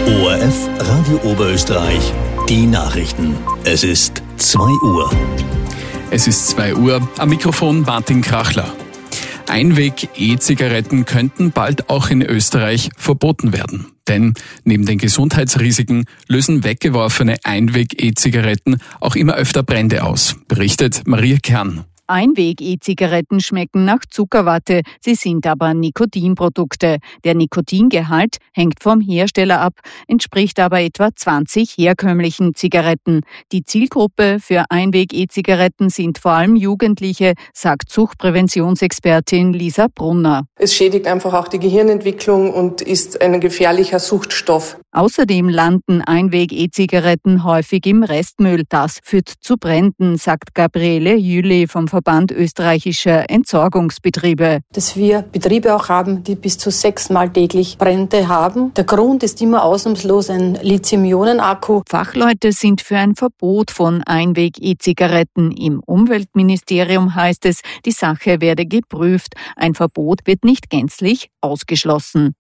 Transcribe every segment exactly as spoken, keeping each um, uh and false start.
O R F Radio Oberösterreich, die Nachrichten. Es ist zwei Uhr. Es ist zwei Uhr, am Mikrofon Martin Krachler. Einweg-E-Zigaretten könnten bald auch in Österreich verboten werden. Denn neben den Gesundheitsrisiken lösen weggeworfene Einweg-E-Zigaretten auch immer öfter Brände aus, berichtet Maria Kern. Einweg-E-Zigaretten schmecken nach Zuckerwatte, sie sind aber Nikotinprodukte. Der Nikotingehalt hängt vom Hersteller ab, entspricht aber etwa zwanzig herkömmlichen Zigaretten. Die Zielgruppe für Einweg-E-Zigaretten sind vor allem Jugendliche, sagt Suchtpräventionsexpertin Lisa Brunner. Es schädigt einfach auch die Gehirnentwicklung und ist ein gefährlicher Suchtstoff. Außerdem landen Einweg-E-Zigaretten häufig im Restmüll. Das führt zu Bränden, sagt Gabriele Jüli vom Verband österreichischer Entsorgungsbetriebe. Dass wir Betriebe auch haben, die bis zu sechsmal täglich Brände haben. Der Grund ist immer ausnahmslos ein Lithium-Ionen-Akku. Fachleute sind für ein Verbot von Einweg-E-Zigaretten. Im Umweltministerium heißt es, die Sache werde geprüft. Ein Verbot wird nicht gänzlich ausgeschlossen.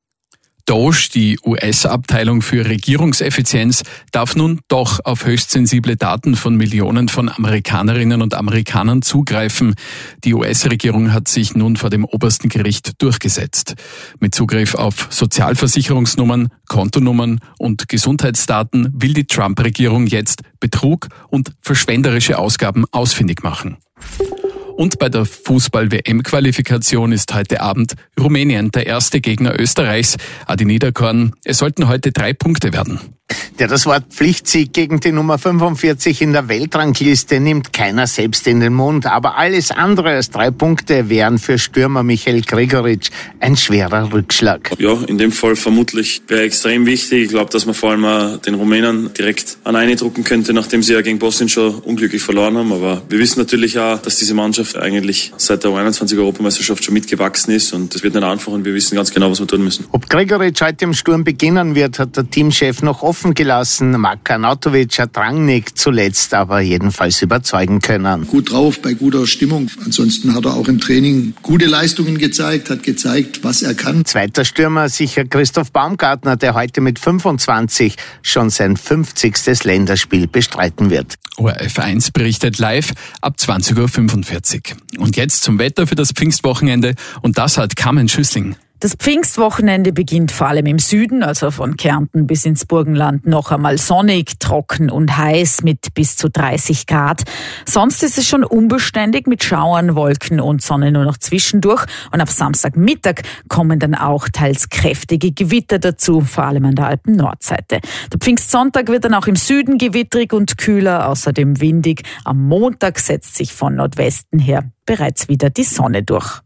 DOGE, die U S-Abteilung für Regierungseffizienz, darf nun doch auf höchst sensible Daten von Millionen von Amerikanerinnen und Amerikanern zugreifen. Die U S-Regierung hat sich nun vor dem obersten Gericht durchgesetzt. Mit Zugriff auf Sozialversicherungsnummern, Kontonummern und Gesundheitsdaten will die Trump-Regierung jetzt Betrug und verschwenderische Ausgaben ausfindig machen. Und bei der Fußball-W M-Qualifikation ist heute Abend Rumänien der erste Gegner Österreichs. Adi Niederkorn, es sollten heute drei Punkte werden. Ja, das Wort Pflichtsieg gegen die Nummer fünfundvierzig in der Weltrangliste nimmt keiner selbst in den Mund. Aber alles andere als drei Punkte wären für Stürmer Michael Gregoritsch ein schwerer Rückschlag. Ja, in dem Fall vermutlich wäre extrem wichtig. Ich glaube, dass man vor allem den Rumänen direkt an eine drucken könnte, nachdem sie ja gegen Bosnien schon unglücklich verloren haben. Aber wir wissen natürlich auch, dass diese Mannschaft eigentlich seit der U einundzwanziger Europameisterschaft schon mitgewachsen ist. Und das wird nicht einfach und wir wissen ganz genau, was wir tun müssen. Ob Gregoritsch heute im Sturm beginnen wird, hat der Teamchef noch offen gelassen. Marko Arnautovic hat Rangnick zuletzt aber jedenfalls überzeugen können. Gut drauf, bei guter Stimmung. Ansonsten hat er auch im Training gute Leistungen gezeigt, hat gezeigt, was er kann. Zweiter Stürmer sicher Christoph Baumgartner, der heute mit fünfundzwanzig schon sein fünfzigstes Länderspiel bestreiten wird. O R F eins berichtet live ab zwanzig Uhr fünfundvierzig. Und jetzt zum Wetter für das Pfingstwochenende und das hat Carmen Schüssling. Das Pfingstwochenende beginnt vor allem im Süden, also von Kärnten bis ins Burgenland, noch einmal sonnig, trocken und heiß mit bis zu dreißig Grad. Sonst ist es schon unbeständig mit Schauern, Wolken und Sonne nur noch zwischendurch. Und ab Samstagmittag kommen dann auch teils kräftige Gewitter dazu, vor allem an der Alpen-Nordseite. Der Pfingstsonntag wird dann auch im Süden gewittrig und kühler, außerdem windig. Am Montag setzt sich von Nordwesten her bereits wieder die Sonne durch.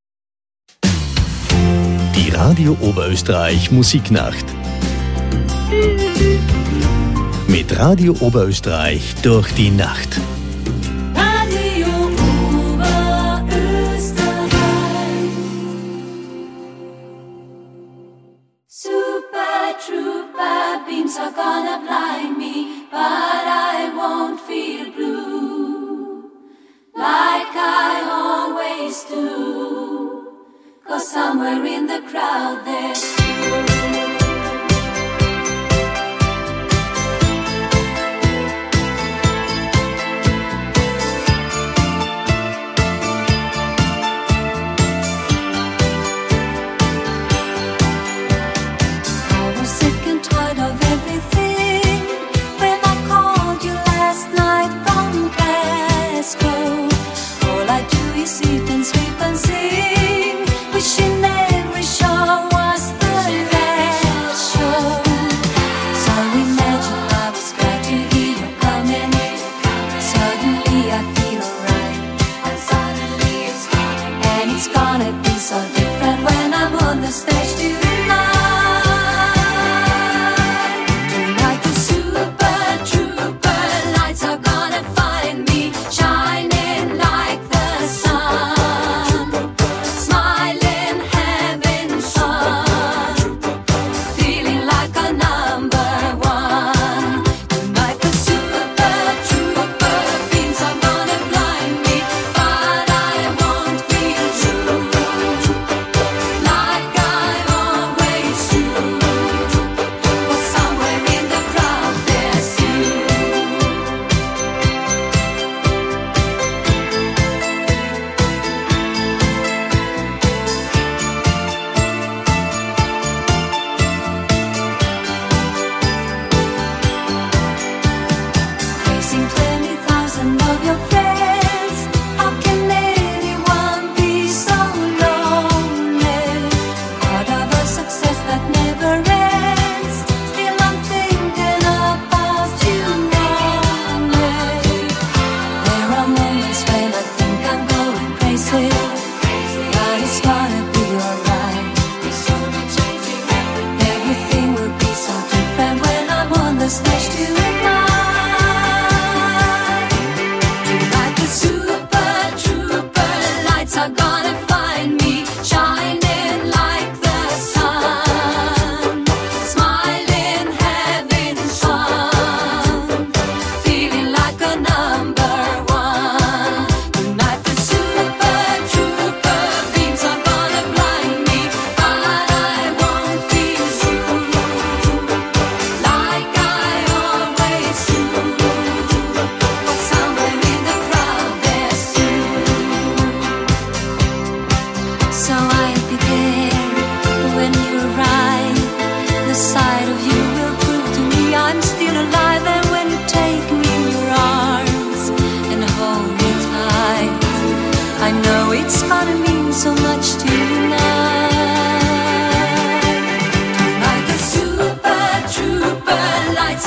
Die Radio Oberösterreich Musiknacht. Mit Radio Oberösterreich durch die Nacht. Radio Oberösterreich. Super Trooper beams are gonna blind me, but I won't feel blue like I always do. 'Cause somewhere in the crowd there's I was sick and tired of everything when I called you last night from Glasgow. All I do is eat and sleep and sing, wishing every show was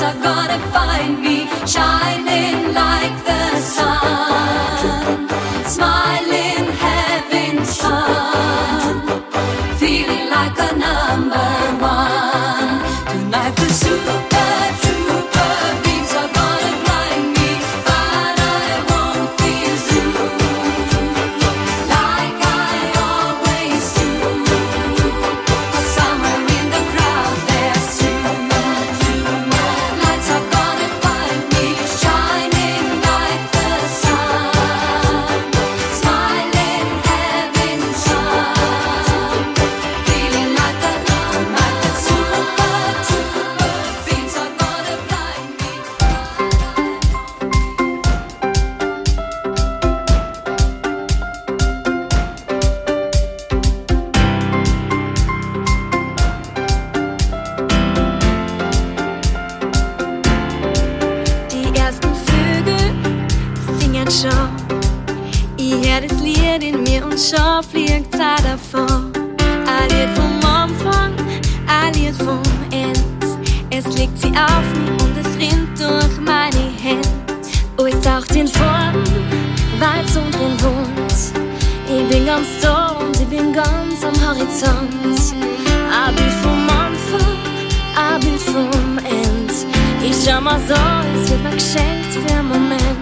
lights are gonna find me shining like the sun, smiling, having fun, feeling like a number one. Tonight the super trooper beams are gonna blind me, but I won't feel blue like I always do. 'Cause somewhere in the crowd there's you. Lights are gonna find me shining like the sun, smiling, having fun, feeling like a like a super trooper. Beams are gonna blind me. Die ersten Vögel singen schon. Ich hör das Lied in mir und schon fliegt Zeit davon. Ein Lied vom Anfang, ein Lied vom End. Es legt sie auf mich und es rinnt durch meine Hände. Oh, es taucht in Farben, weil es drin wohnt. Ich bin ganz da und ich bin ganz am Horizont. Ein Bild vom Anfang, ein Bild vom End. Ich schau mal so, es wird mir geschenkt für einen Moment.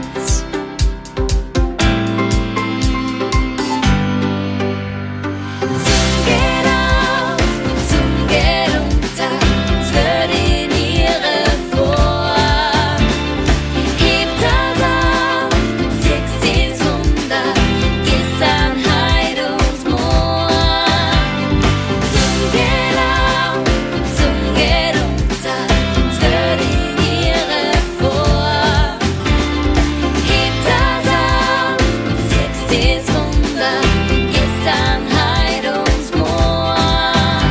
Sonne geht auf, Sonne geht unter, es wird in ihre vor. Hebt das auf, sechzig Wunder, gestern, heute und morgen. Sonne geht auf, Sonne geht unter, es wird in ihre vor. Hebt das auf, sechzig Wunder, gestern, heute und morgen.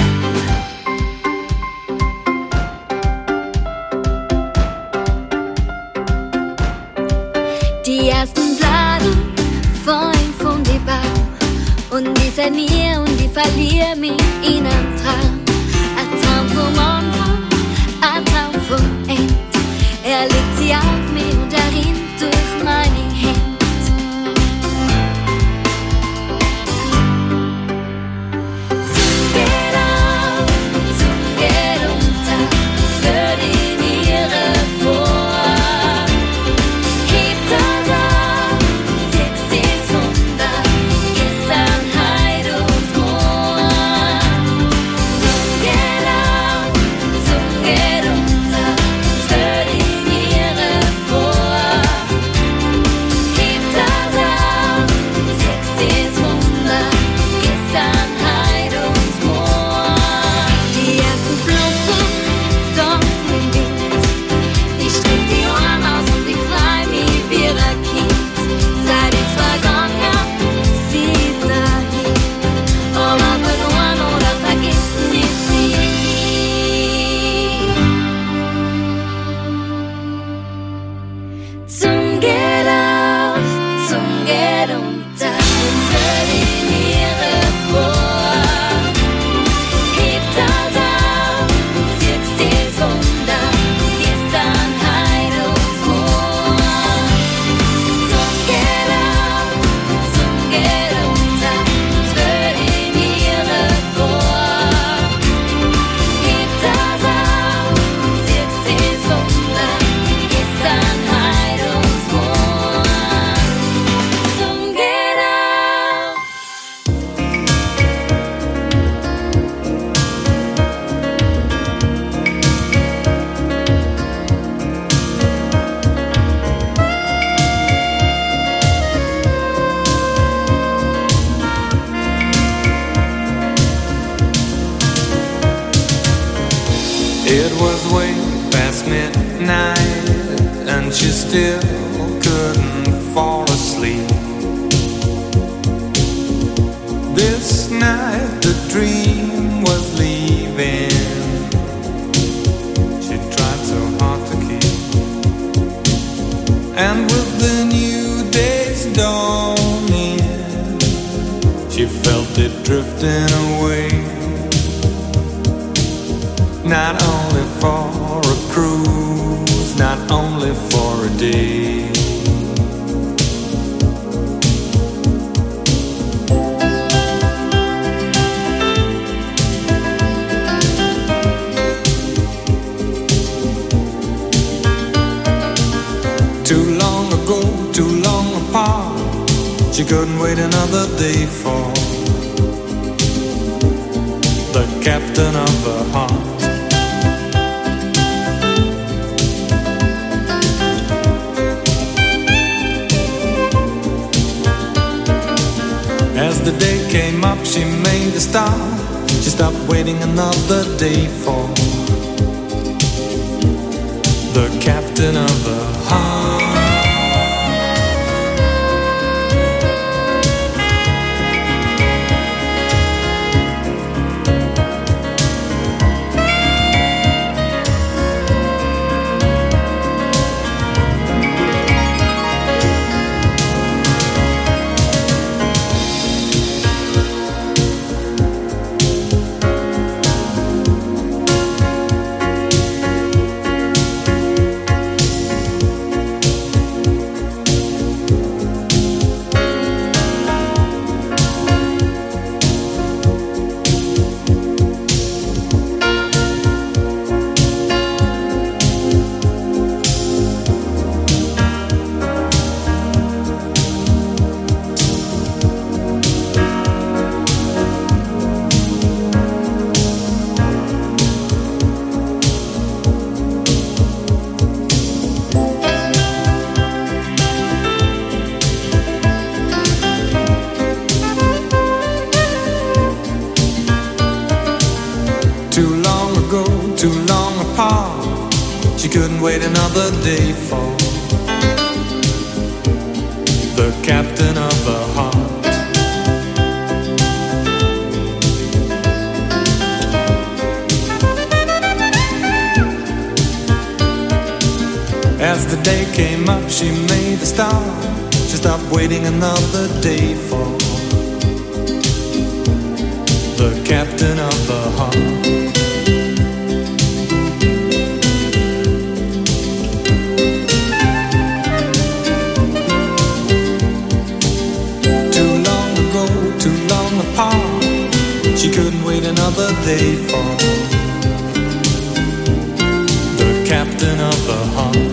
Die ersten Bladen fallen von die Baum und ich sanier und ich verliere mich in einem Traum. Ein Traum vom Anfang, ein Traum vom End. Er legt sie auf mich und er rinnt durch meine Hände. Sonne geht auf, Sonne geht unter, es wird in ihre vor. Hebt das auf, sechzig Wunder, gestern, heute und morgen. Sonne geht auf, Sonne geht unter, es wird in ihre vor. Hebt das auf, sechzig Wunder, gestern, heute und morgen. Die ersten Blumen tanzen im Wind. Ich streck die Ohren aus und ich freu mich wie ein Kind. Zeit ist vergangen, sie ist dahin. Aber verloren oder vergessen ist sie nie. Sonne geht auf, Sonne geht unter, es wird in ihre vor. Hebt das auf, sechzig Wunder, gestern, heute und morgen. Sonne geht auf, Sonne geht unter, es wird in ihre vor. Hebt das auf, sechzig Wunder, gestern, heute und morgen. Sonne geht auf. It was way past midnight and she still couldn't fall asleep. This night the dream was leaving. She tried so hard to keep. And with the new day's dawning, she felt it drifting away. Not only for a cruise only for a day. Too long ago, too long apart, she couldn't wait another day for the captain of her heart. As the day came up, she made a start. She stopped waiting another day for the captain of her heart. Wait another day for the captain of her heart. As the day came up, she made a start. She stopped waiting another day for the captain of her heart. She couldn't wait another day for the captain of her heart.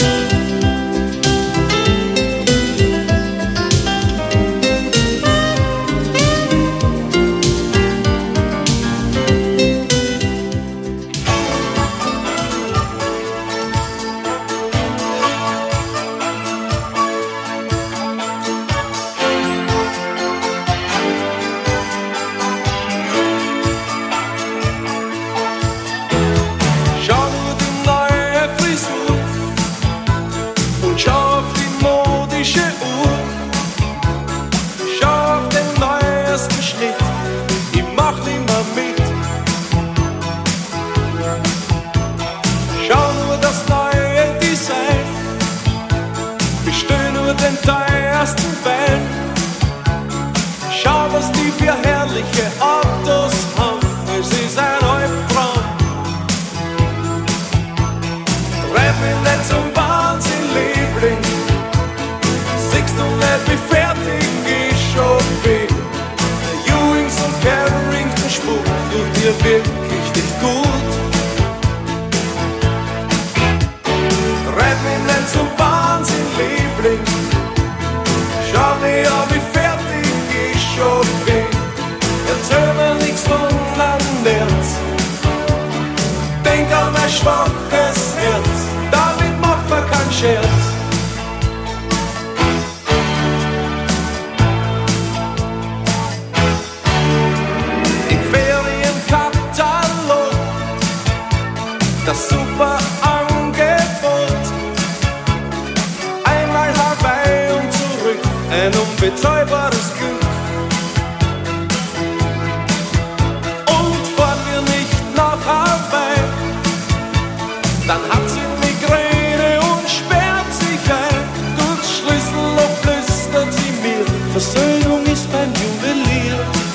Versöhnung ist beim Juwelier.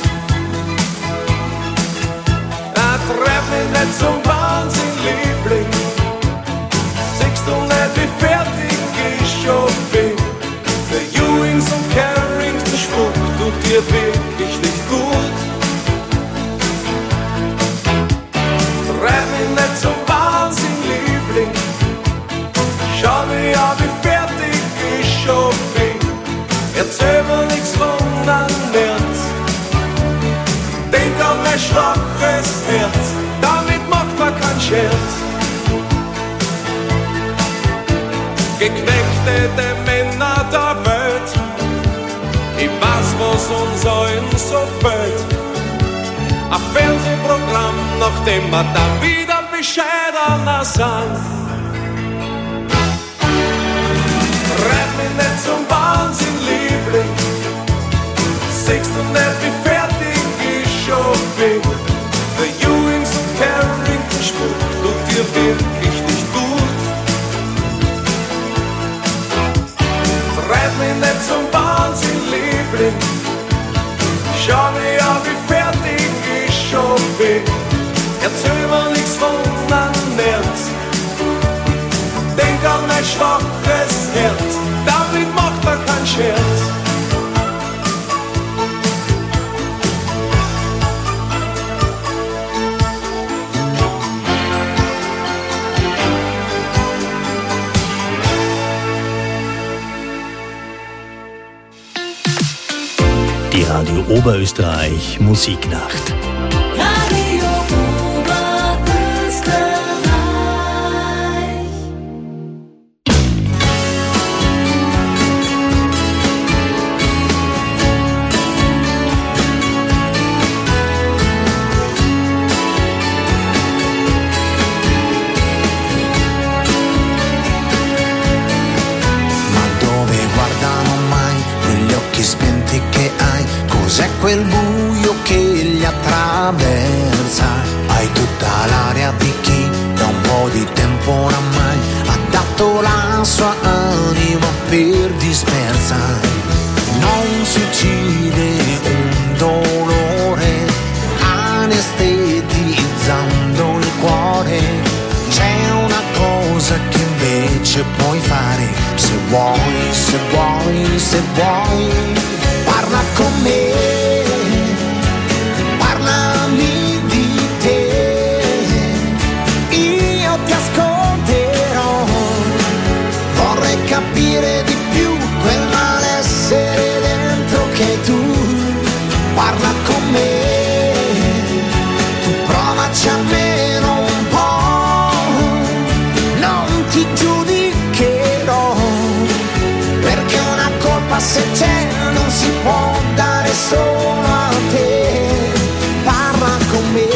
Na, treff mich nicht zum Wahnsinn, Liebling. Siehst du nicht, wie fair dir wirklich nicht gut. Treib mich nicht so Wahnsinn, Liebling. Schau mich an, wie fertig ich schon bin. Erzähl mir nichts von einem März. Denk an mein schwaches Herz, damit macht man keinen Scherz. Geknechtete Männer der Welt, ich weiß, was uns allen so fehlt. Ein Fernsehprogramm, nachdem wir dann wieder bescheidener sind. Treib mich nicht zum Wahnsinn, Liebling. Siehst du nicht, wie fertig ich schon bin? Der Ewings und Carrington-Spuk tut dir wirklich nicht gut. Treib mich nicht zum Wahnsinn, Liebling. Schau mich an, wie fertig ich schon bin. Erzähl mir nichts von einem März. Denk an mein schwaches Herz, damit macht man keinen Scherz. Die Radio Oberösterreich Musiknacht. Radio Oberösterreich. Cos'è quel buio che li attraversa? Hai tutta l'aria di chi da un po' di tempo oramai ha dato la sua anima per dispersa. Non si uccide un dolore anestetizzando il cuore. C'è una cosa che invece puoi fare, se vuoi, se vuoi, se vuoi. Parla con me, parlami di te, io ti ascolterò, vorrei capire di più quel malessere dentro che tu. Parla con me, tu provaci almeno un po', non ti giudicherò, perché una colpa se c'è non si può dare solo a te. Parla con me.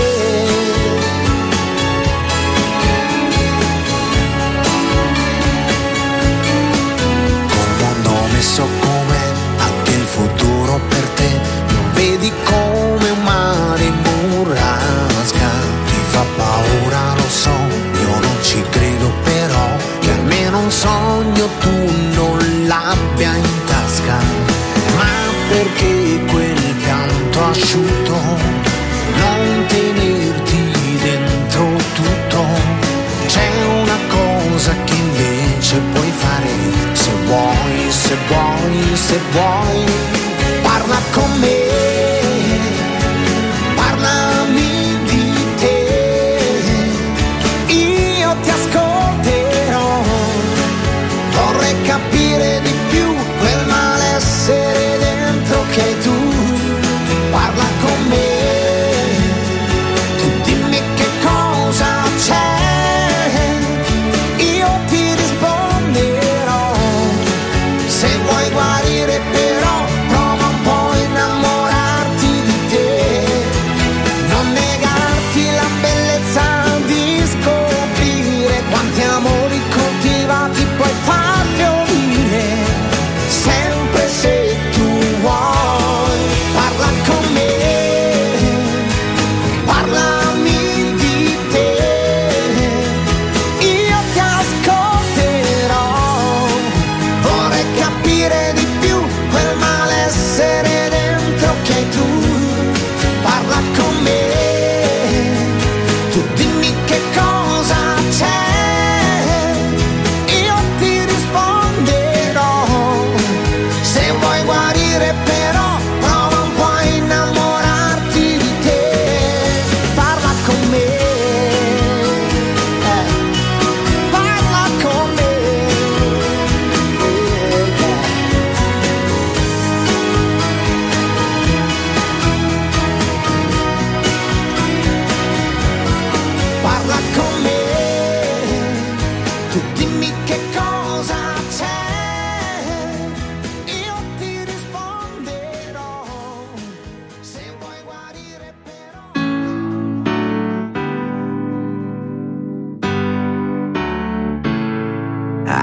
Col mondo messo com'è, anche il futuro per te lo vedi come un mare in burrasca. Ti fa paura, lo so, io non ci credo, però che almeno un sogno tu non l'abbia in tasca. Perché quel pianto asciutto, non tenerti dentro tutto. C'è una cosa che invece puoi fare, se vuoi, se vuoi, se vuoi. Parla con me, parlami di te, io ti ascolterò, vorrei capire di più quel malessere dentro che tu. Parla con me, tu dimmi che cosa c'è, io ti risponderò, se vuoi guarire per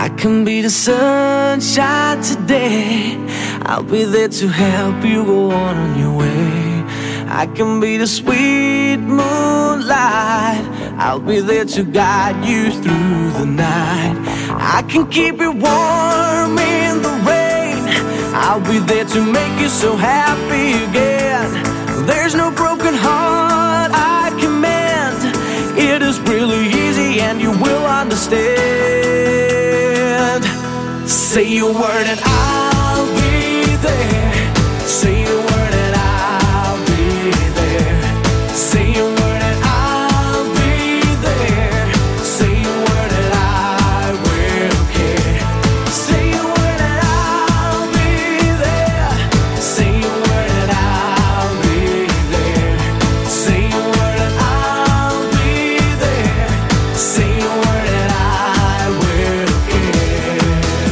I can be the sunshine today. I'll be there to help you go on on your way. I can be the sweet moonlight. I'll be there to guide you through the night. I can keep you warm in the rain. I'll be there to make you so happy again. There's no broken heart I can mend. It is really easy and you will understand. Say a word and I'll be there. Say a word and I'll be there. Say a word and I'll be there. Say a word and I will care. Say a word and I'll be there. Say a word and I'll be there. Say a word and I'll be there. Say a word and I will care.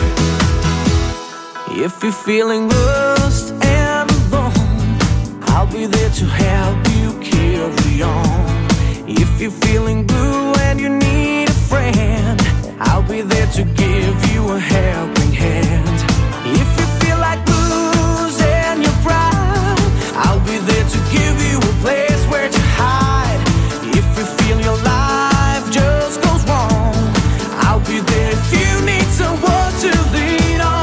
If you're feeling lost and alone, I'll be there to help you carry on. If you're feeling blue and you need a friend, I'll be there to give you a helping hand. If you feel like losing your pride, I'll be there to give you a place where to hide. If you feel your life just goes wrong, I'll be there if you need someone to lean on.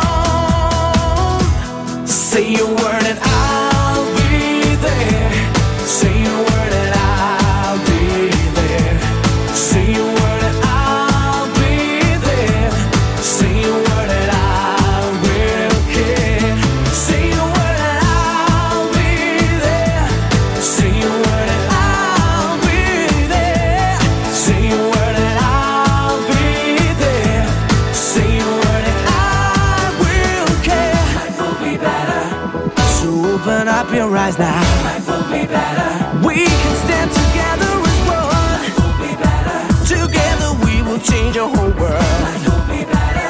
Say a word and I'll be there. Say a word and I'll be there. Say a word and I'll be there. Say a word and I will care. Say a word and I'll be there. Say a word and I'll be there. Say a word and I'll be there. Say a word and I will care. Life will be better. So open up your eyes now. Life will be better. We can stand together as one. Life will be better. Together we will change the whole world. Life will be better.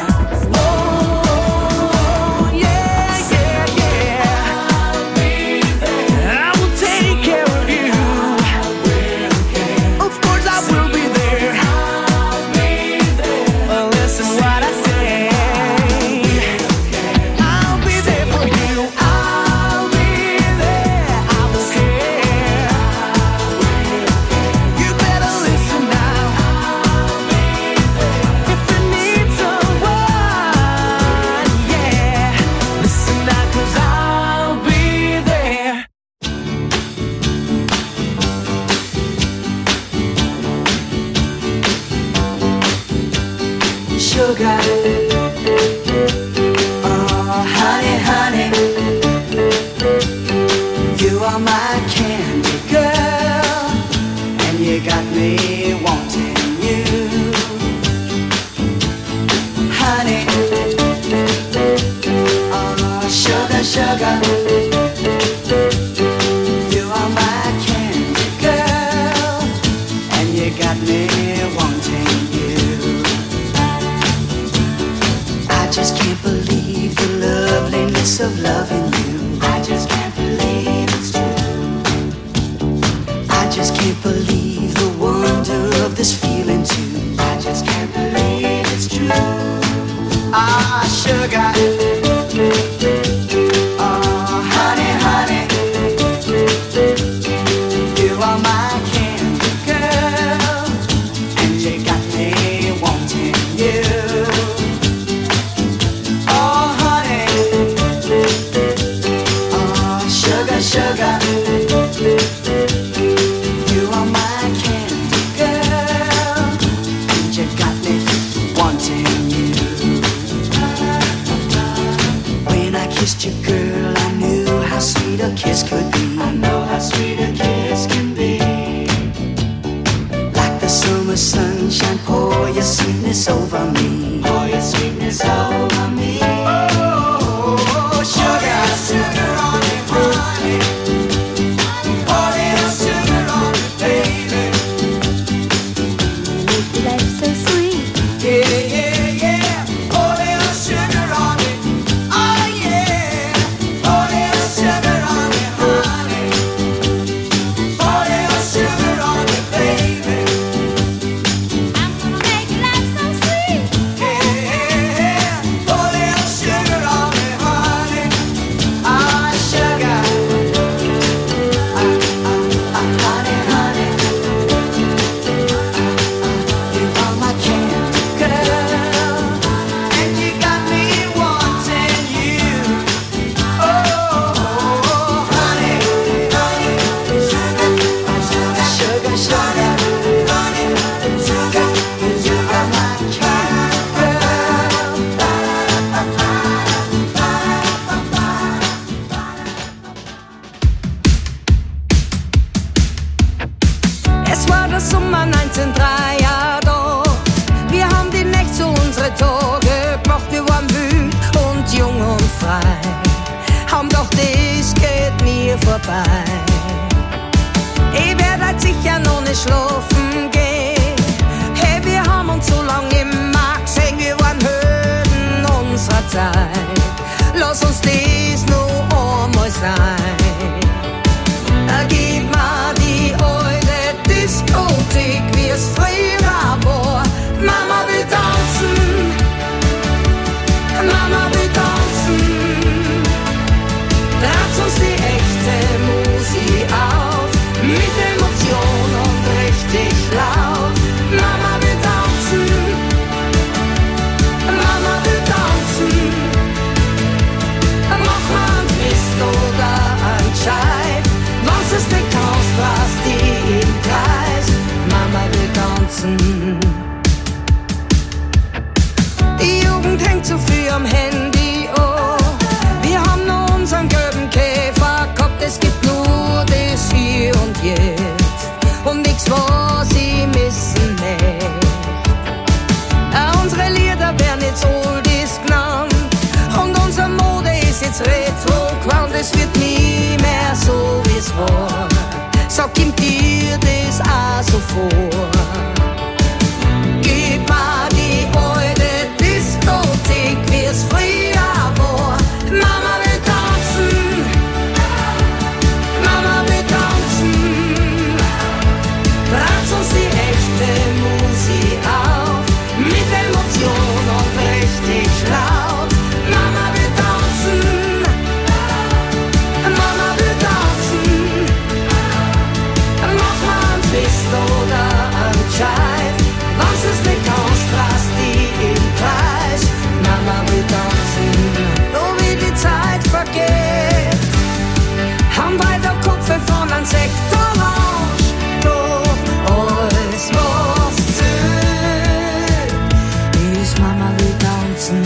Oh, yeah, yeah, yeah. I'll be there. I will take care of you. I will care. Of course I will be there. I'll be there. Well, listen what I say. I'll be there for you. I'll be there. I will care. You better listen now. If you need someone, yeah. Listen now, 'cause I'll be there. Sugar, oh honey, honey, you are my candy girl, and you got me wanting you, honey, oh sugar, sugar, you are my candy girl, and you got me wanting you. I just can't believe the loveliness of loving you. I just can't believe it's true. I just can't believe the wonder of this feeling too. I just can't believe it's true. Ah, sugar. Oh, honey, honey. You are my candy girl, and you got me wanting you. Oh, honey, oh, sugar, sugar, you are my candy girl, and you got me wanting you. When I kissed you, girl, I knew how sweet a kiss could be. I know how sweet a kiss can be. Like the summer sunshine, pour your sweetness over me. Pour your sweetness over me. Oh, sugar, sugar on me, honey. Pour little sugar on me, baby. Make life so sweet. Yeah, yeah, yeah. Pour little sugar on me. Oh, yeah. Pour little sugar on me, honey. Pour little sugar on me, baby. I'm gonna make life so sweet. sugar, sugar, sugar, my Es war der Sommer neunzehnhundertdrei, ja da. Wir haben die Nächte zu unsere Tage gemacht, wir waren wild und jung und frei. Haben doch das geht nie vorbei. Ich werd halt sicher noch nicht schlafen gehen. Hey, wir haben uns so lang immer gesehen, wir waren Helden unserer Zeit. Lass uns das noch einmal sein. Gib mir die alte Diskothek, wie es früher war. Mama will tanzen, Mama will tanzen. Trat uns die echte Musik auf, mit Emotion und richtig laut. Mama will tanzen, Mama will tanzen. Mach mal ein Twist oder ein Scheib, was es nicht kannst, was die im Kreis. Mama will tanzen. Die Jugend hängt zu viel am Handy, oh. Wir haben nur unseren gelben Käfer gehabt, es gibt nur das Hier und Jetzt. Und nix, was ich missen möchte. Äh, unsere Lieder werden jetzt Oldies genannt. Und unsere Mode ist jetzt retro gewandt. Es wird nie mehr so, wie es war. Sag ihm dir das auch so vor. Gib mir die alte Diskothek, wie es früher war. Mama will tanzen, Mama will tanzen. Trat uns die echte Musik auf, mit Emotion und richtig laut. Mama will tanzen, Mama will tanzen. Mach mal ein Twist oder ein Jive, was es nicht kannst, lass die im Kreis. Mama will tanzen, oh wie die Zeit vergeht. Haben weiter Kopfe von einem Sektorange, doch alles was zählt ist Mama will tanzen.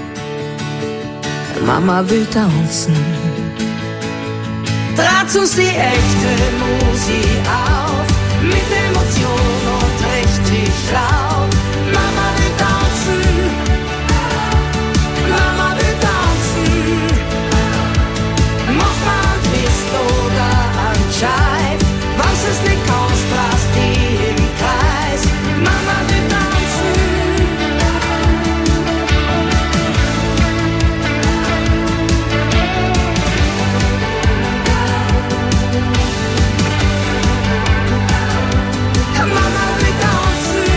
Mama will tanzen. Trat uns die echte Musik auf, mit Emotion und richtig laut. Mama will tanzen, Mama will tanzen. Mach mal ein Twist oder ein Jive, was es nicht kannst, lass die im Kreis. Mama will tanzen. Mama will tanzen,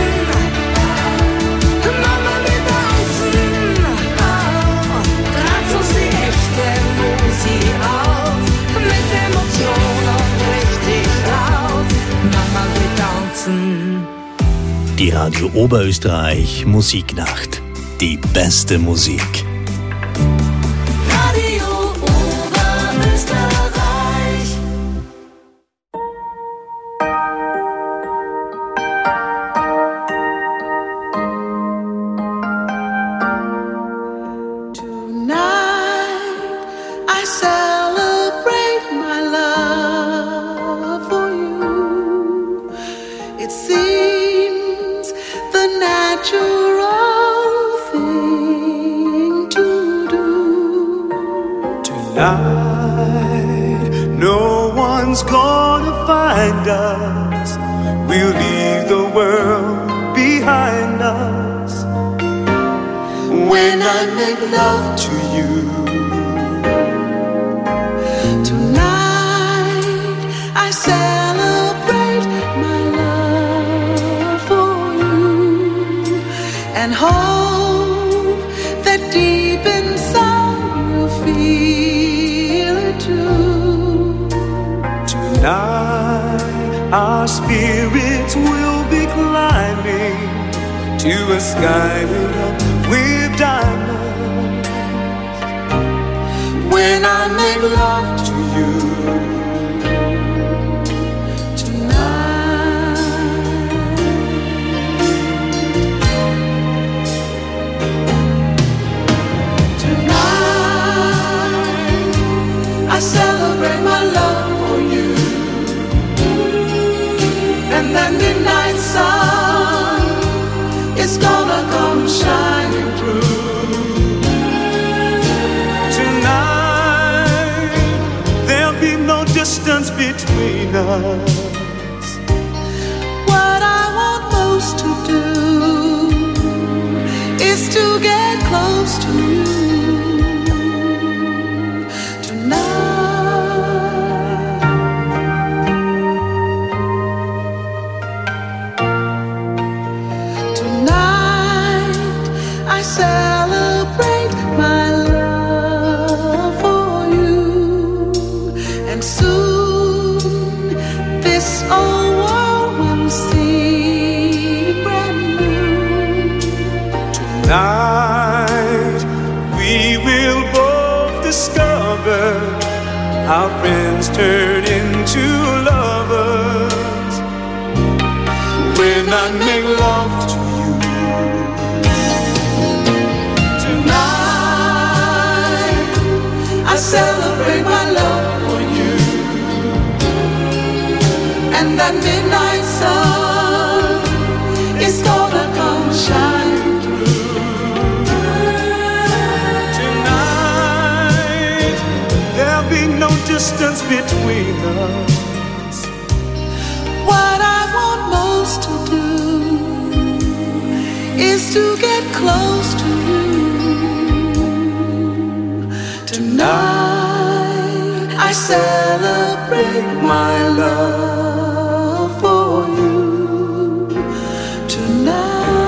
Mama will tanzen. Oh, trat uns die echte Musik auf, mit Emotion und richtig laut. Mama will tanzen. Die Radio Oberösterreich Musiknacht. Die beste Musik. Radio Oberösterreich. Tonight I celebrate my love for you. It seems the natural thing to do. Tonight, no one's gonna find us. We'll leave the world behind us. When I make love to you, Tonight I celebrate my love for you and hope that deep inside you feel it too. tonight our spirits will be climbing to a sky lit up with diamonds. When I make love to you tonight. and the midnight sun is gonna come shining through. Tonight there'll be no distance between us. What I want most to do is to get close to you tonight. Celebrate my love for you, and soon this old world will seem brand new. Tonight we will both discover our friends turn into lovers when I make love to you. I celebrate my love for you, and that midnight sun is gonna come shine through. Tonight there'll be no distance between us. What I want most to do is to get close to you. Tonight I celebrate my love for you. Tonight.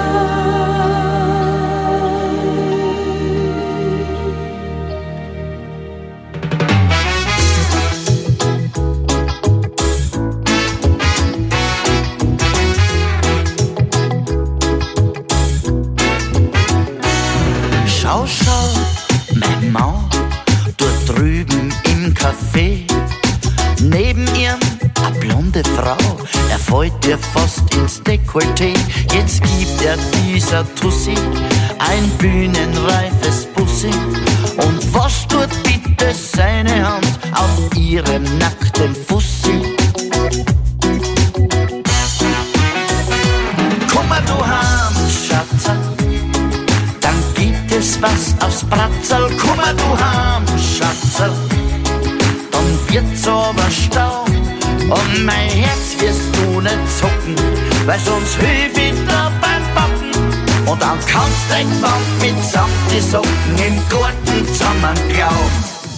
Schau, schau, mein Mann. Dort drüben im Café, neben ihm eine blonde Frau. Er fällt ihr fast ins Dekolleté. Jetzt gibt er dieser Tussi ein bühnenreifes Bussi. Und was tut bitte seine Hand auf ihrem nackten Fussi? Komm mal du heim, Schatz, dann gibt es was aufs Bratzerl. Komm mal du heim, Schatzel, dann wird's aber Stau. Und mein Herz wirst du nicht zucken, weil sonst hilf ich da beim Backen. Und dann kannst du irgendwann mitsamt die Socken im Garten zusammenklauen.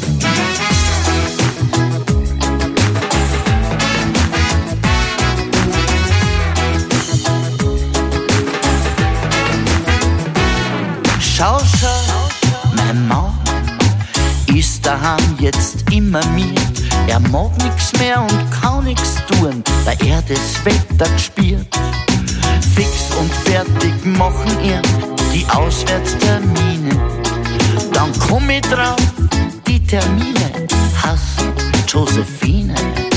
Schau, schau, mein Mann ist daheim jetzt immer mir. Er mag nix mehr und kann nix tun, weil er das Wetter gespürt. Fix und fertig machen ihn die Auswärtstermine. Dann komm ich drauf, die Termine hasst Josephine.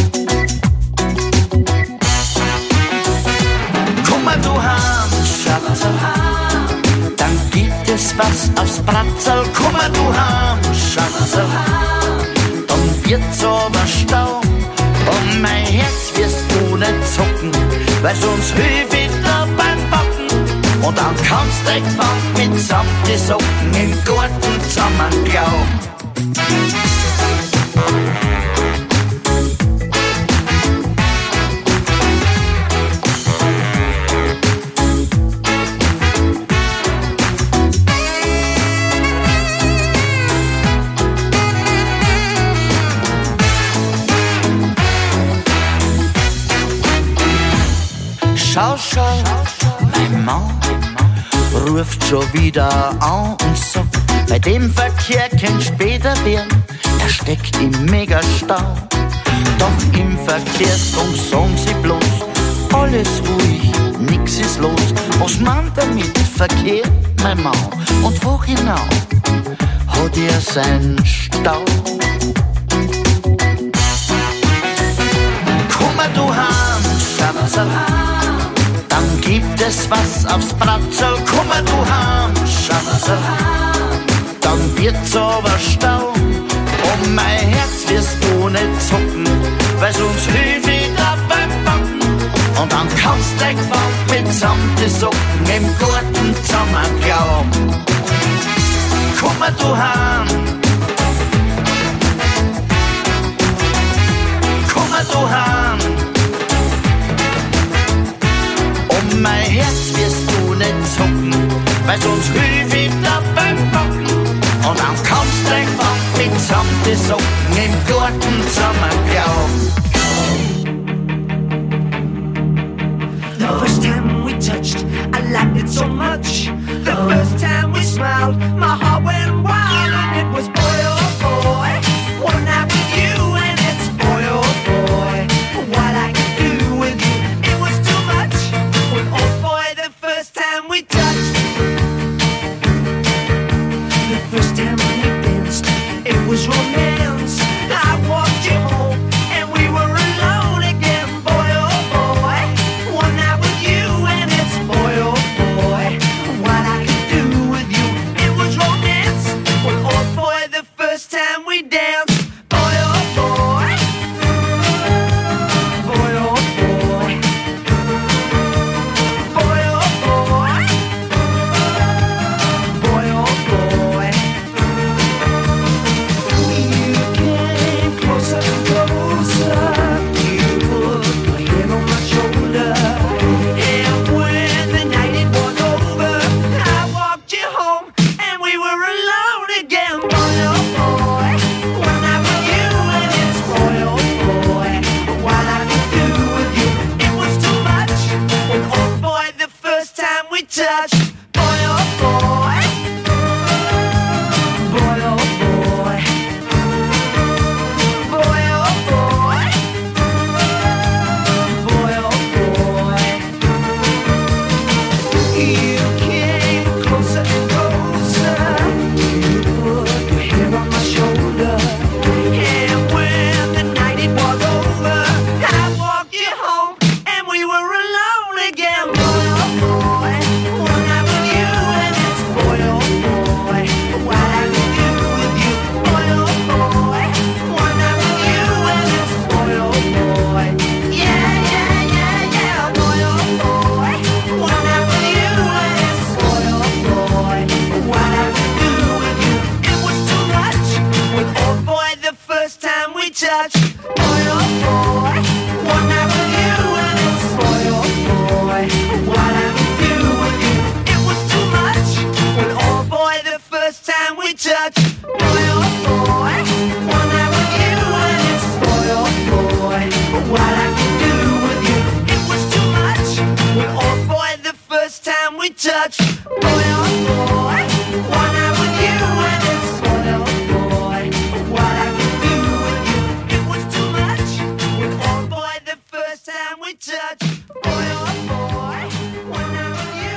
Komm mal du heim, Schatz, dann gibt es was aufs Bratzerl. Komm mal du heim, Schatz, dann wird's aber Stau. Und mein Herz wirst du nicht zucken, weil sonst hilf ich da beim Backen. Und dann kannst du irgendwann mitsamt die Socken im Garten zusammenklauen. Schau, schau, mein Mann ruft schon wieder an und sagt, bei dem Verkehr kann später werden, er steckt im Megastau. Doch im Verkehrsfunk sagen sie bloß, alles ruhig, nix ist los. Was meint damit Verkehr, mein Mann? Und wo genau hat er seinen Stau? Komm mal du heim, Schatz, dann gibt es was aufs Bratzerl. Komm mal du heim, Schatz, dann wird's aber Stau. Um mein Herz wirst du nicht zucken, weil sonst hilf ich da beim Backen. Und dann kannst du irgendwann mitsamt die Socken im Garten zusammenklauen. Komm mal du heim, komm mal du heim. Um mein Herz wirst du nicht zucken, weil sonst will ich wieder beim Bocken. Und dann kannst du irgendwann mitsamt die Socken im Garten zusammenklauen. The first time we touched, I liked it so much. The first time we smiled, my heart went wild. And it was boy, oh boy, one night with you. And it's boy, oh boy, what I could do with you. It was too much, when oh boy, the first time we touched. The first time we danced, it was romance. I walked you home, and we were alone again. Boy, oh boy, one night with you. And it's boy, oh boy, what I could do with you. It was romance, when oh boy, the first time we danced. Boy, oh boy, boy, oh boy, boy, oh boy, boy, oh boy. You came closer and closer. You put your head on my shoulder. And when the night it was over, I walked you home, and we were alone again. Boy, oh boy, one night with you. And it's boy, oh boy, what I could do with you. It was too much, when oh boy, the first time we touched. Boy, oh boy, boy, oh boy, boy, oh boy, boy, oh boy. You came closer and closer. You put your head on my shoulder. And when the night it was over, I walked you home, and we were alone again. Boy, oh boy, one night with you. And it's boy, oh boy, what I could do with you. Boy, oh boy, one night with you. And it's boy, oh boy, yeah, yeah, yeah, yeah. Boy, oh boy, one night with you. And it's boy, oh boy, what I could do with you. It was too much, when oh boy, the first time we touched. Boy, oh boy, one night with you. And it's boy, oh boy, what I could do with you. It was too much, when oh boy, the first time we touched. Boy, oh boy, one night with you. And it's boy, oh boy, what I could do with you. It was too much, when oh boy, the first time we touched. Boy, oh boy, one night with you. And it's boy, oh boy, what I could do with you. It was too much, when oh boy, the first time we touched. Boy, oh boy, one night with you.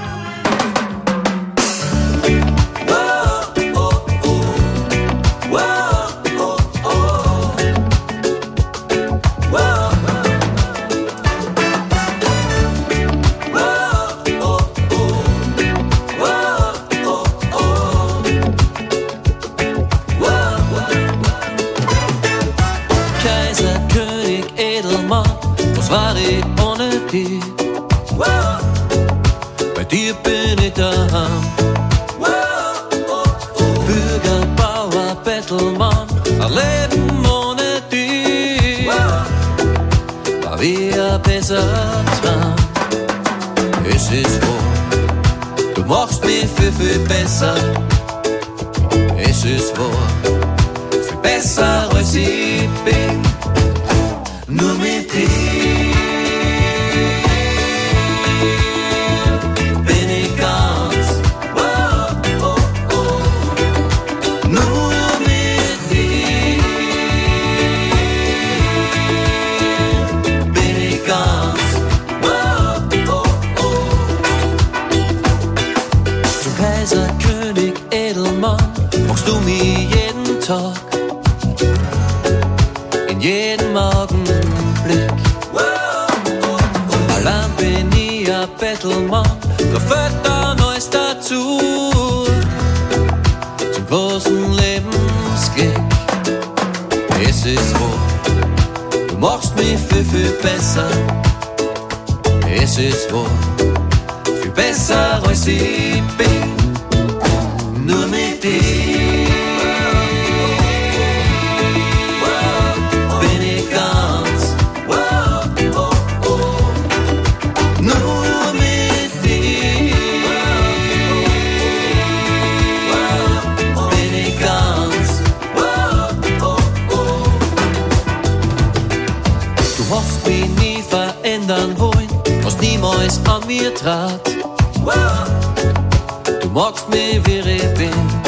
Kaiser, König, Edelmann, was war ich ohne dich? Bei dir bin ich daheim. Bürger, Bauer, Bettelmann, ein Leben ohne dich war wie ein besserer Traum. Es ist wahr, du machst mich viel, viel besser. Es ist wahr, viel besser als ich bin. Nur mit dir bin ich ganz. Oh, oh, oh. Nur mit dir bin ich ganz. Oh, oh, oh. Zum Kaiser, König, Edelmann machst du mich jeden Tag, in jedem Augenblick. Allein bin ich ein Bettelmann, da fällt dann alles dazu, zum großen Lebensglück. Es ist wahr, du machst mich viel, viel besser. Es ist wahr, viel besser als ich bin, nur mit dir. Bin ich ganz, nur mit dir. Bin ich ganz, du hast mich nie verändern wollen, hast niemals an mir trat. Du magst mich, wie ich bin.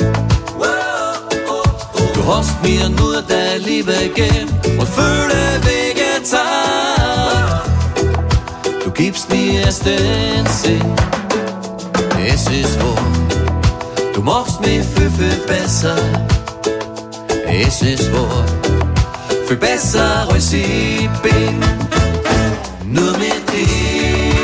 Du hast mir nur deine Liebe gegeben und viele Wege Zeit. Du gibst mir erst den Sinn. Es ist wahr, du machst mich viel, viel besser. Es ist wahr, viel besser als ich bin, nur mit dir.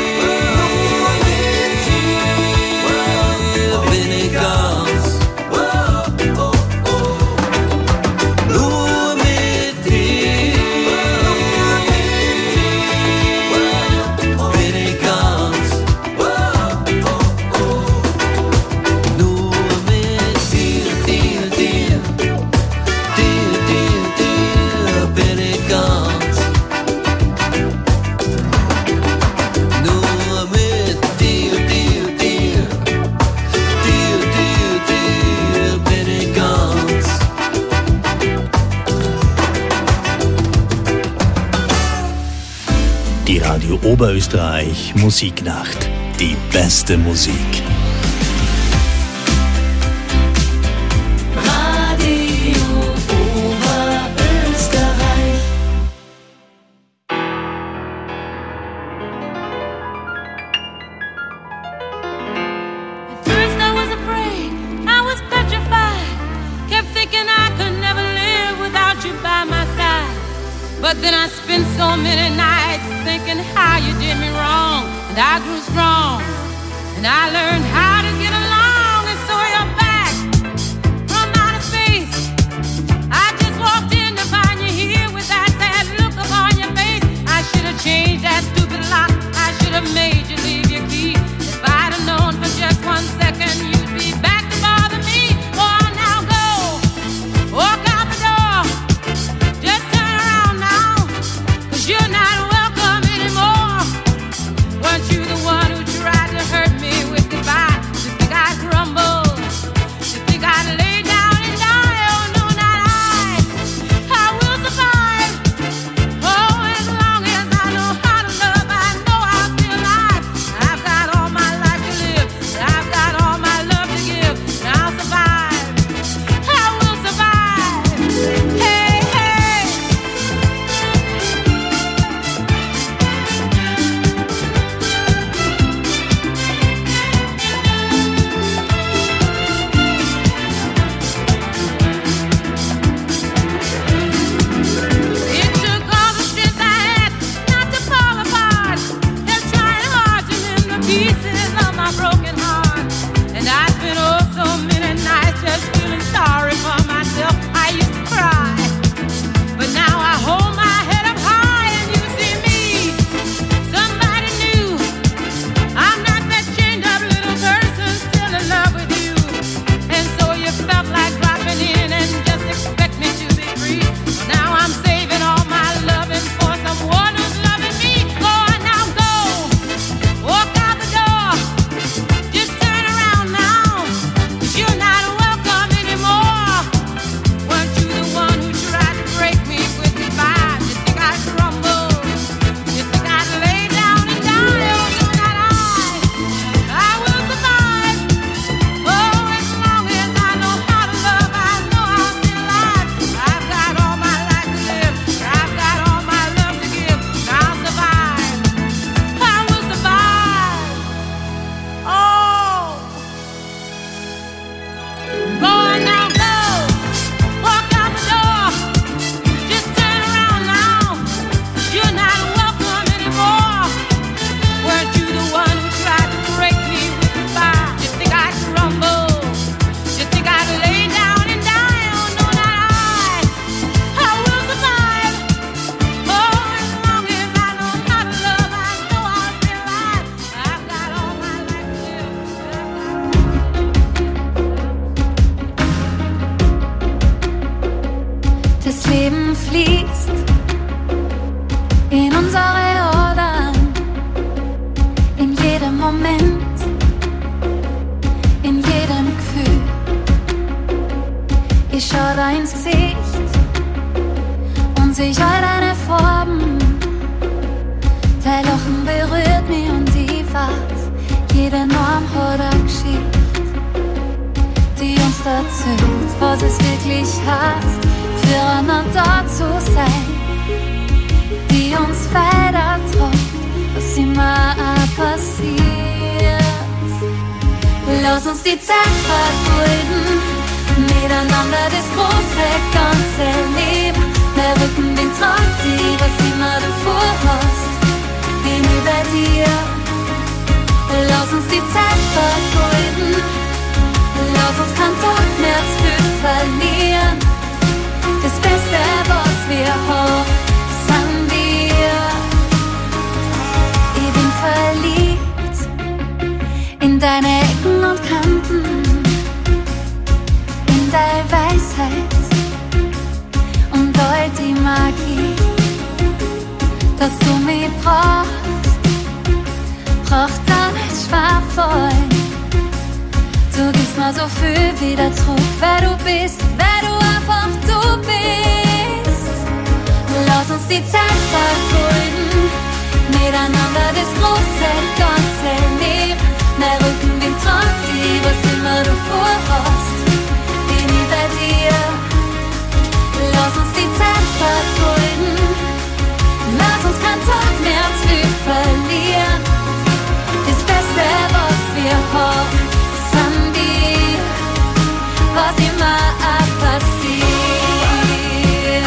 Die Radio Oberösterreich Musiknacht. Die beste Musik. Radio Oberösterreich. At first I was afraid, I was petrified. Kept thinking I could never live without you by my side. But then I spent so many nights thinking how you did me wrong, and I grew strong, and I learned how to get along, and so you're back from outer space. I just walked in to find you here with that sad look upon your face. I should have changed that stupid lock, I should have made you leave your key. If I'd have known for just one second you'd be back to bother me. Oh, now go, walk out the door, just turn around now, 'cause you're not weren't you the one who tried to hurt me with goodbye? Moment, in jedem Gefühl. Ich schau da ins Gesicht und seh all deine Farben. Dein Lachen berührt mich und ich weiß, jede Norm hat eine Geschichte, die uns erzählt, was es wirklich heißt, füreinander zu sein, die uns weiterträgt, was immer auch passiert. Lass uns die Zeit vergeuden, miteinander das große Ganze leben. Der Rückenwind tragt die, was immer du vorhast, bin ich bei dir. Lass uns die Zeit vergeuden, lass uns keinen Tag mehr zu viel verlieren. Das Beste, was wir haben, sind wir. Ich bin verliebt in deine Ecken und Kanten, in deine Weisheit und all die Magie, dass du mich brauchst, braucht da nicht schwer fallen. Du gibst mir so viel wieder zurück, wer du bist, wer du einfach du bist. Lass uns die Zeit vergeuden, miteinander das große Ganze leben. Mein Rückenwind tragt die, was immer du vorhast, bin ich bei dir. Lass uns die Zeit vergeuden, lass uns keinen Tag mehr zu viel verlieren. Das Beste, was wir haben, sind wir, was immer auch passiert.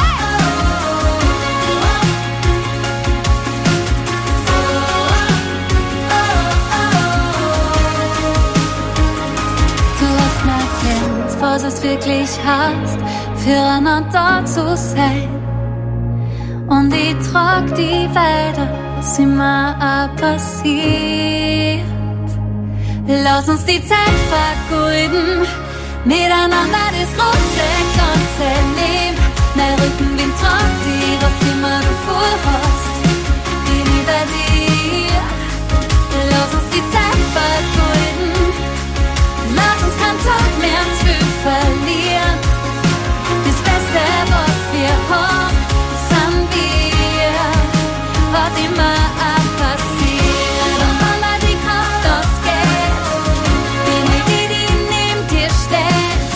Du hast mir erklärt, was es wirklich heißt, füreinander zu sein. Und ich trag die weiter, was immer auch passiert. Lass uns die Zeit vergeuden, miteinander das große Ganze leben. Mein Rückenwind tragt die, was immer du vorhast, bin ich bei dir. Lass uns die Zeit vergeuden, lass uns keinen Tag mehr zu viel verlieren. Das Beste, was wir haben, sind wir, was immer auch passiert. Und wann da die Kraft ausgeht, bin ich die, die neben dir steht.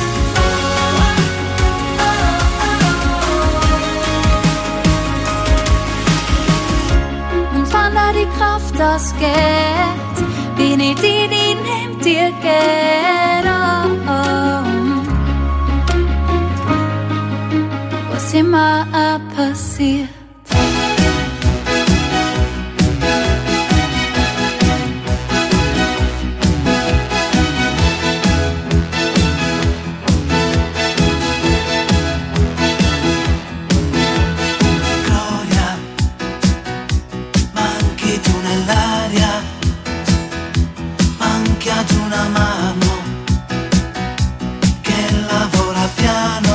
Und wann da die Kraft ausgeht, bin ich die, die neben dir geht. Oh, oh. Was immer auch passiert. Gloria, manchi tu nell'aria, manchi ad una mano che lavora piano,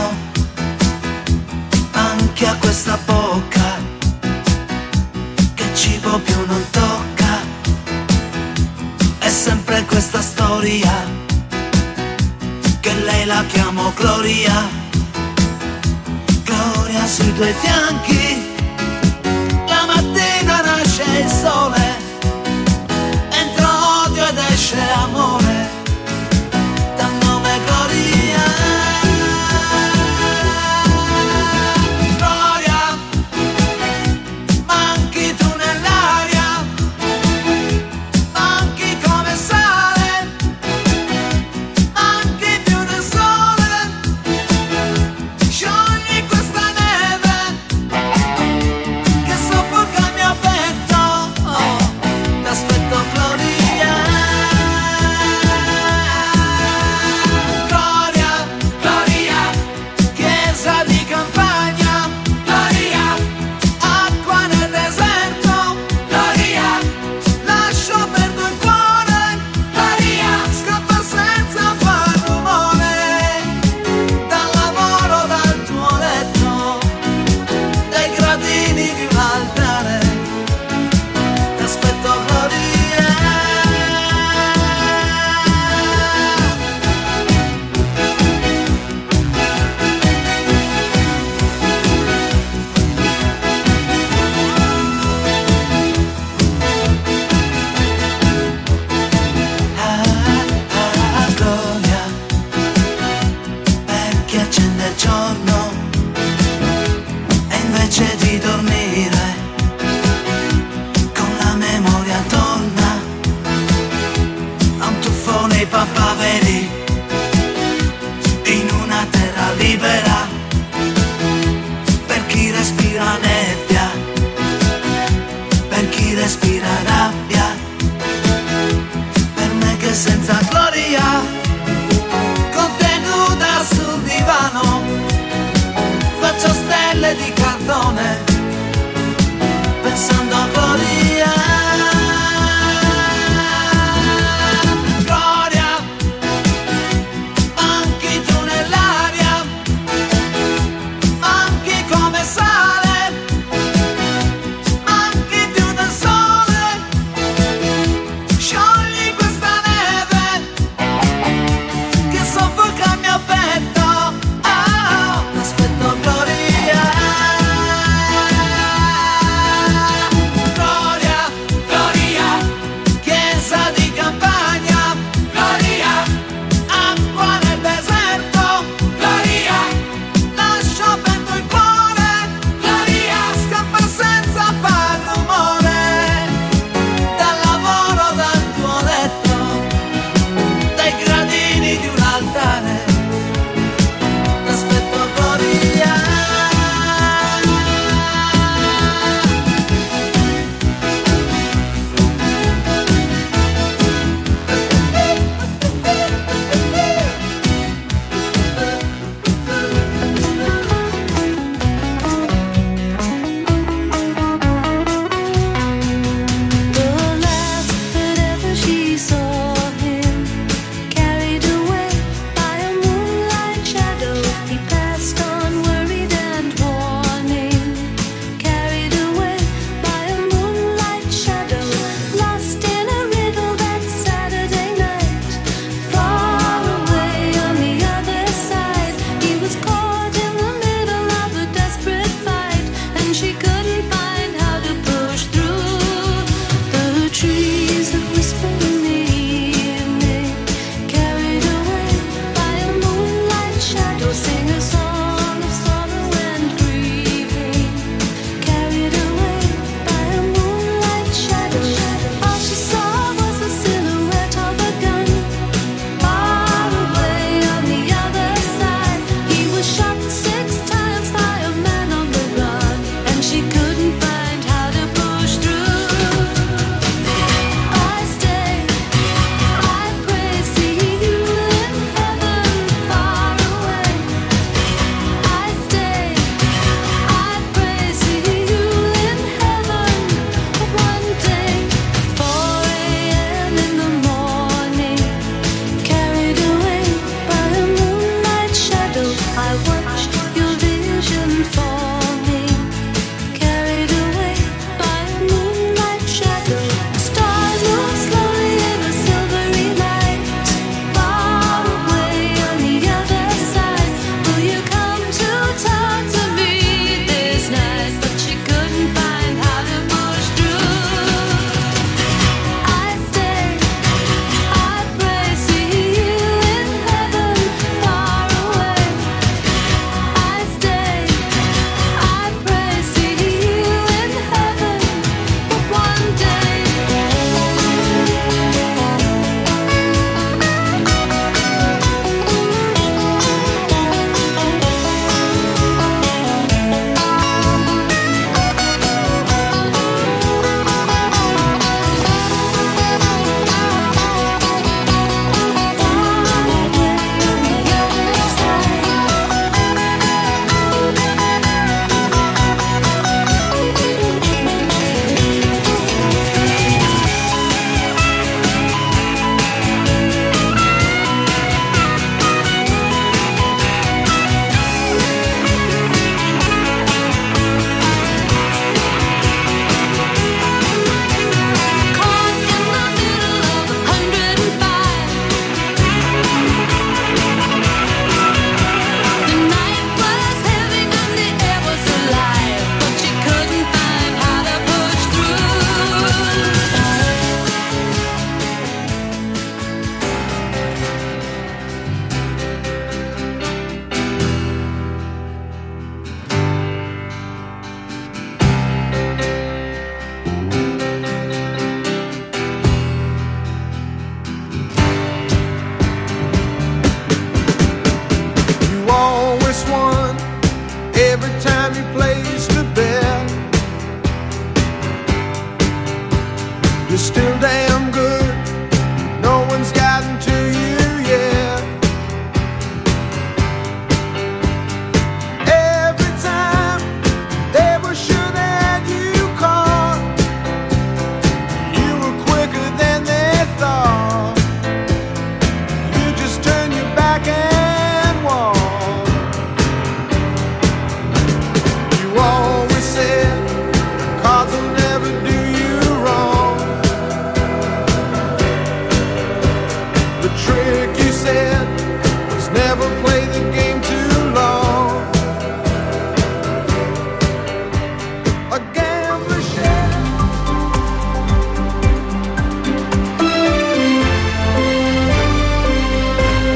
anche a questa bocca che cibo più non tocca. È sempre questa storia che lei la chiamo Gloria. Gloria sui tuoi fianchi, la mattina nasce il sole, entra odio ed esce amore, dal nome Gloria. Gloria, manchi tu nell'aria, manchi come sale, manchi più del sole, sciogli questa neve.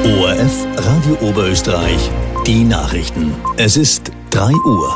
O R F Radio Oberösterreich, die Nachrichten. Es ist drei Uhr.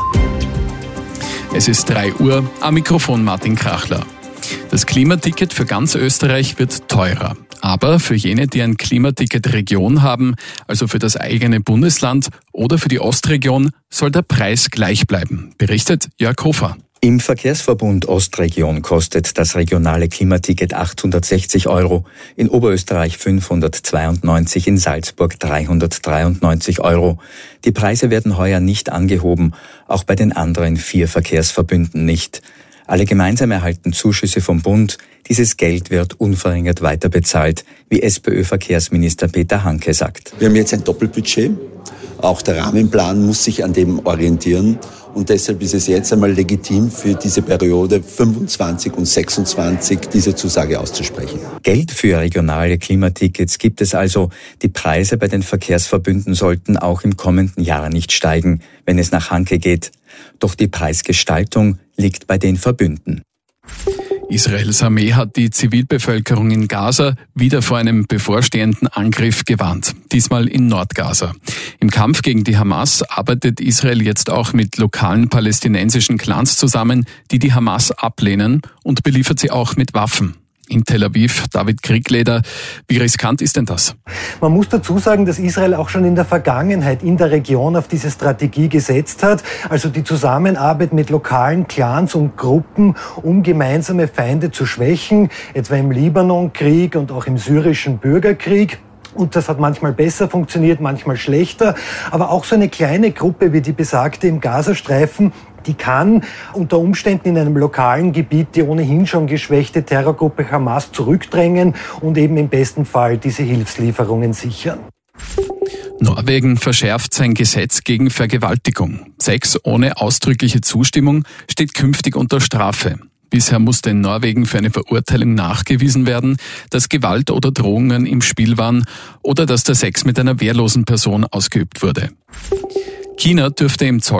Es ist drei Uhr, am Mikrofon Martin Krachler. Das Klimaticket für ganz Österreich wird teurer. Aber für jene, die ein Klimaticket Region haben, also für das eigene Bundesland oder für die Ostregion, soll der Preis gleich bleiben, berichtet Jörg Hofer. Im Verkehrsverbund Ostregion kostet das regionale Klimaticket achthundertsechzig Euro, in Oberösterreich fünfhundertzweiundneunzig, in Salzburg dreihundertdreiundneunzig Euro. Die Preise werden heuer nicht angehoben, auch bei den anderen vier Verkehrsverbünden nicht. Alle gemeinsam erhalten Zuschüsse vom Bund. Dieses Geld wird unverringert weiterbezahlt, wie SPÖ-Verkehrsminister Peter Hanke sagt. Wir haben jetzt ein Doppelbudget. Auch der Rahmenplan muss sich an dem orientieren. Und deshalb ist es jetzt einmal legitim, für diese Periode fünfundzwanzig und sechsundzwanzig diese Zusage auszusprechen. Geld für regionale Klimatickets gibt es also. Die Preise bei den Verkehrsverbünden sollten auch im kommenden Jahr nicht steigen, wenn es nach Hanke geht. Doch die Preisgestaltung liegt bei den Verbünden. Israels Armee hat die Zivilbevölkerung in Gaza wieder vor einem bevorstehenden Angriff gewarnt, diesmal in Nordgaza. Im Kampf gegen die Hamas arbeitet Israel jetzt auch mit lokalen palästinensischen Clans zusammen, die die Hamas ablehnen, und beliefert sie auch mit Waffen. In Tel Aviv, David Kriegleder, wie riskant ist denn das? Man muss dazu sagen, dass Israel auch schon in der Vergangenheit in der Region auf diese Strategie gesetzt hat, also die Zusammenarbeit mit lokalen Clans und Gruppen, um gemeinsame Feinde zu schwächen, etwa im Libanon-Krieg und auch im syrischen Bürgerkrieg. Und das hat manchmal besser funktioniert, manchmal schlechter. Aber auch so eine kleine Gruppe wie die besagte im Gazastreifen, die kann unter Umständen in einem lokalen Gebiet die ohnehin schon geschwächte Terrorgruppe Hamas zurückdrängen und eben im besten Fall diese Hilfslieferungen sichern. Norwegen verschärft sein Gesetz gegen Vergewaltigung. Sex ohne ausdrückliche Zustimmung steht künftig unter Strafe. Bisher musste in Norwegen für eine Verurteilung nachgewiesen werden, dass Gewalt oder Drohungen im Spiel waren oder dass der Sex mit einer wehrlosen Person ausgeübt wurde. China dürfte im Zoll